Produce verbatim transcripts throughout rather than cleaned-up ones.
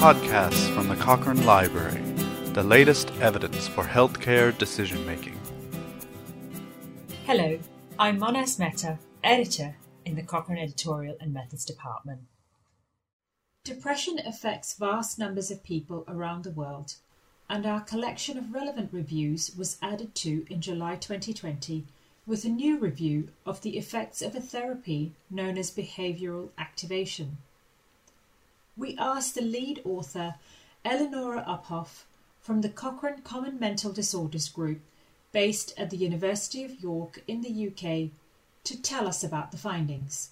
Podcasts from the Cochrane Library, the latest evidence for healthcare decision-making. Hello, I'm Monas Mehta, editor in the Cochrane Editorial and Methods Department. Depression affects vast numbers of people around the world, and our collection of relevant reviews was added to in July twenty twenty with a new review of the effects of a therapy known as behavioural activation. We asked the lead author, Eleonora Uphoff, from the Cochrane Common Mental Disorders Group, based at the University of York in the U K, to tell us about the findings.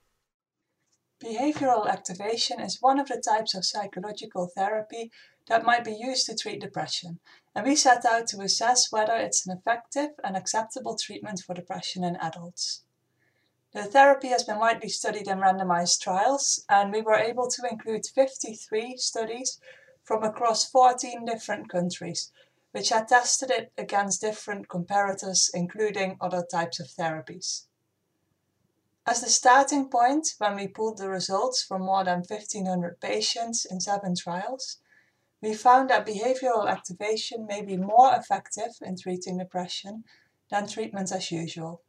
Behavioral activation is one of the types of psychological therapy that might be used to treat depression, and we set out to assess whether it's an effective and acceptable treatment for depression in adults. The therapy has been widely studied in randomized trials, and we were able to include fifty-three studies from across fourteen different countries, which had tested it against different comparators, including other types of therapies. As the starting point, when we pulled the results from more than fifteen hundred patients in seven trials, we found that behavioral activation may be more effective in treating depression than treatment as usual.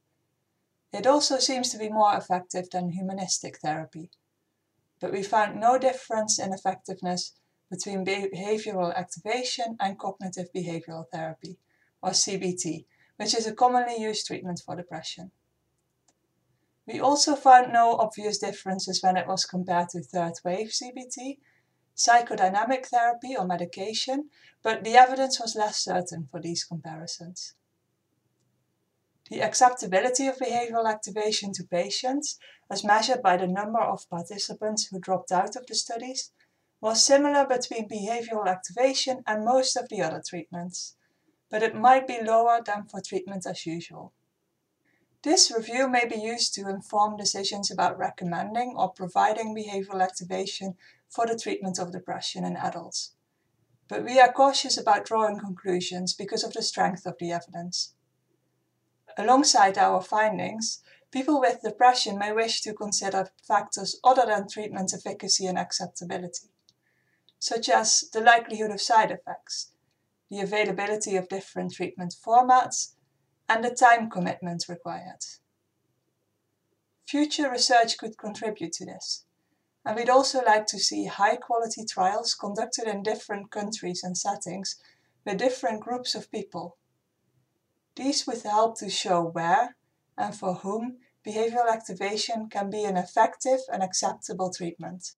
It also seems to be more effective than humanistic therapy, but we found no difference in effectiveness between behavioral activation and cognitive behavioral therapy, or C B T, which is a commonly used treatment for depression. We also found no obvious differences when it was compared to third-wave C B T, psychodynamic therapy or medication, but the evidence was less certain for these comparisons. The acceptability of behavioral activation to patients, as measured by the number of participants who dropped out of the studies, was similar between behavioral activation and most of the other treatments, but it might be lower than for treatment as usual. This review may be used to inform decisions about recommending or providing behavioral activation for the treatment of depression in adults, but we are cautious about drawing conclusions because of the strength of the evidence. Alongside our findings, people with depression may wish to consider factors other than treatment efficacy and acceptability, such as the likelihood of side effects, the availability of different treatment formats, and the time commitment required. Future research could contribute to this, and we'd also like to see high-quality trials conducted in different countries and settings with different groups of people. These would help to show where and for whom behavioral activation can be an effective and acceptable treatment.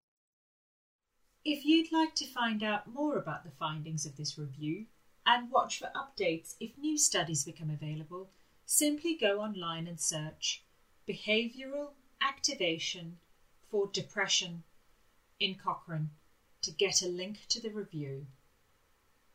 If you'd like to find out more about the findings of this review and watch for updates if new studies become available, simply go online and search Behavioral Activation for Depression in Cochrane to get a link to the review.